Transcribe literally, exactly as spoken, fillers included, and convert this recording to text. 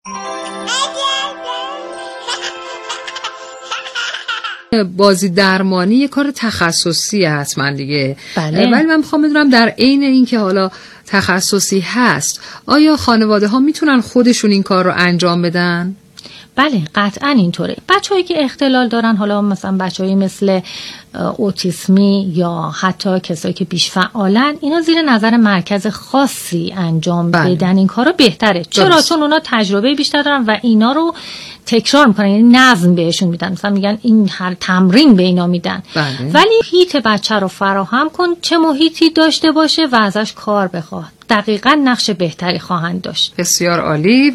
بازی درمانی یه کار تخصصی حتما دیگه. بله. ولی من میخوام بدونم در عین این که حالا تخصصی هست، آیا خانواده ها میتونن خودشون این کار رو انجام بدن؟ بله قطعا اینطوره. بچه‌هایی که اختلال دارن، حالا مثلا بچه‌هایی مثل اوتیسمی یا حتی کسایی که بیش فعالن، اینا زیر نظر مرکز خاصی انجام بله. بدن این کارو بهتره. چرا؟ درست. چون اونا تجربه بیشتر دارن و اینا رو تکرار میکنن، یعنی نظم بهشون میدن، مثلا میگن این هر تمرین به اینا میدن. بله. ولی محیط بچه رو فراهم کن، چه محیطی داشته باشه و ازش کار بخواد، دقیقاً نقش بهتری خواهند داشت. بسیار عالی.